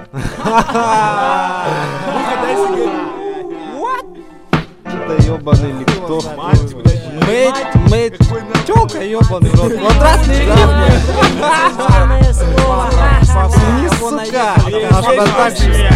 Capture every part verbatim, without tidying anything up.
Да ебаный или кто? Мэйд, мэйд, тёлка, ебаный рот. Квадратный рифмы. Не сука. Наш братанчик.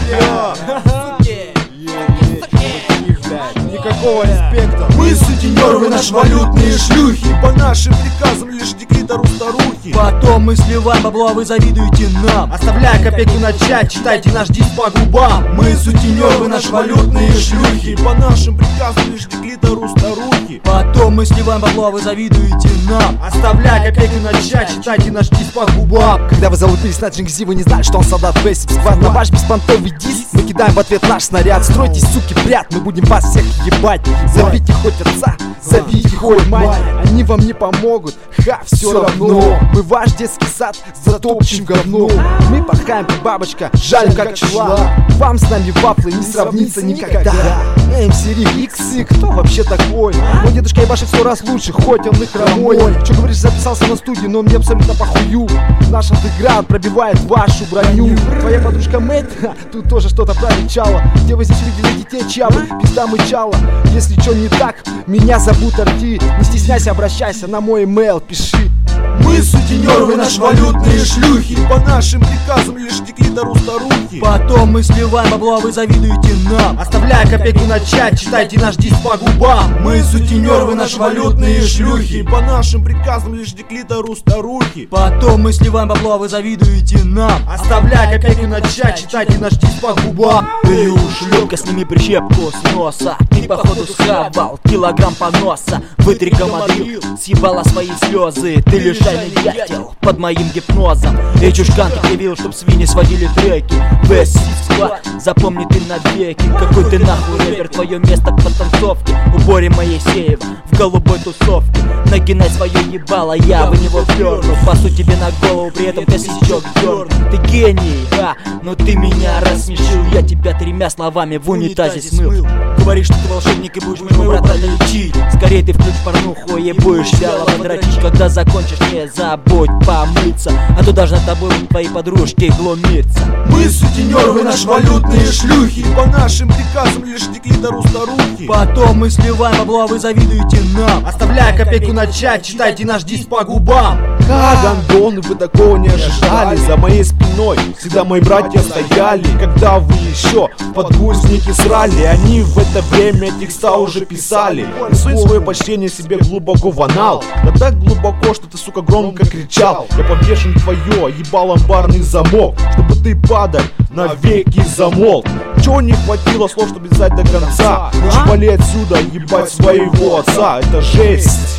Никакого респекта. Мы сутенеры, вы наши валютные шлюхи. По нашим приказам лишь декритору старухи. Потом мы сливаем бабло, а вы завидуете нам. Оставляя копейку на чат, читайте наш диск по губам. Мы сутенеры, вы наши валютные шлюхи. По нашим приказам лишь декритору старухи. Потом мы сливаем бабло, а вы завидуете нам. Оставляя копейку на чат, читайте наш диск по губам. Когда вы залупились на Джингзи, вы не знали, что он солдат Бейсип Сквад. На ваш беспонтовый диск мы кидаем в ответ наш снаряд. Стройтесь, суки, прят, мы будем вас всех ебать. Зовите хоть отца, зовите хоть мать. Они вам не помогут, ха, все равно. Мы ваш детский сад затопчем говно. Мы пахаем как бабочка, жалим как пчела. Вам с нами вафлы не сравнится никогда. эм си Рик, иксы, кто вообще такой? Мой дедушка ебашит сто раз лучше, хоть он и хромой. Че говоришь, записался на студию, но мне абсолютно похую. Наш андеграунд пробивает вашу броню. Твоя подружка Мэйд, тут тоже что-то прорычала. Где вы здесь видели детей чавы, пизда мычала. Если что не так, меня зовут Арти. Не стесняйся, обращайся, на мой имейл пиши. Мы сутенеры, вы наши валютные шлюхи. По нашим приказам лишь декритору старухи. Потом мы сливаем бабло, а вы завидуете нам. Оставляя копейку на чат, читайте наш диск по губам. Мы сутенеры, вы наши валютные шлюхи. По нашим приказам лишь декритору старухи. Потом мы сливаем бабло, а вы завидуете нам. Оставляя копейку на чат, читайте наш диск по губам. Ты ушлепка, сними прищепку с носа. Ты походу схавал килограмм поноса. Вытри гамадрил, съебала свои слезы. Ты лишайный дятел под моим гипнозом. Эй, чушкан, ты явил, чтоб свиньи сводили треки. Бейсип Сквад, запомни ты навеки. Какой ты нахуй рэпер, твое место по танцовке. У Бори Моисеева в голубой тусовке. Нагинай свое ебало, я в него вперну. Пасу тебе на голову, при этом косячок дерну. Ты гений, а, но ты меня рассмешил. Я тебя тремя словами в унитазе смыл. Говоришь, что ты волшебник и будешь моего брата лечить. Скорее ты включишь порнуху и будешь вяло дрочить. Когда закончишь, не забудь помыться, а то должны тобой твои подружки глумиться. Мы сутенеры, вы наши валютные шлюхи. По нашим приказам лишь декритору старухи. Потом мы сливаем бабло, а вы завидуете нам. Оставляя копейку на чат, читайте наш диск по губам. Как гандоны, вы такого не ожидали. За моей спиной всегда мои братья стояли. Когда вы еще подгузники срали, они в это время текста уже писали. Рисуй свое почтение себе глубоко в анал. Да так глубоко, что ты, сука, громко кричал. Я повешен твое, ебал амбарный замок, чтобы ты, падаль, навеки замолк. Чего не хватило слов, чтобы писать до конца? Лучше вали отсюда, ебать своего отца. Это жесть,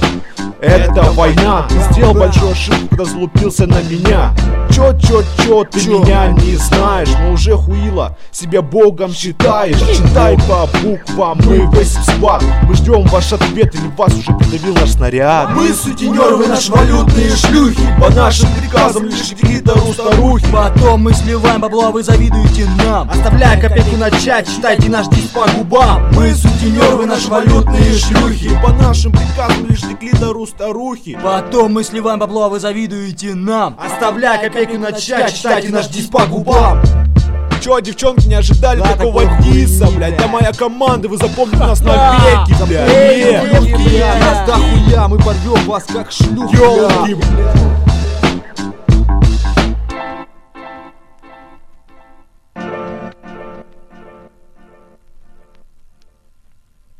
это война. Ты сделал большую ошибку, когда залупился на меня. Чё, чё, чё, ты чё? Меня не знаешь, но уже хуила себя богом считаешь. Читай по буквам, мы Бейсип Сквад. Мы ждем ваш ответ, или вас уже придавил наш снаряд. Мы сутенеры, вы наши валютные шлюхи. По нашим приказам лишь декритору старухи. Потом мы сливаем бабло, а вы завидуете нам. Оставляя копейку на чат, читайте наш диск по губам. Мы сутенеры, вы наши валютные шлюхи. По нашим приказам лишь декритору старухи. Потом мы сливаем бабло, а вы завидуете нам. Оставляя копейку на чат, читайте наш диск по губам. Чё, девчонки, не ожидали да, такого диса, блядь? Да моя команда, вы запомните нас навеки, блядь. Нас дохуя, мы порвем вас как шлюх.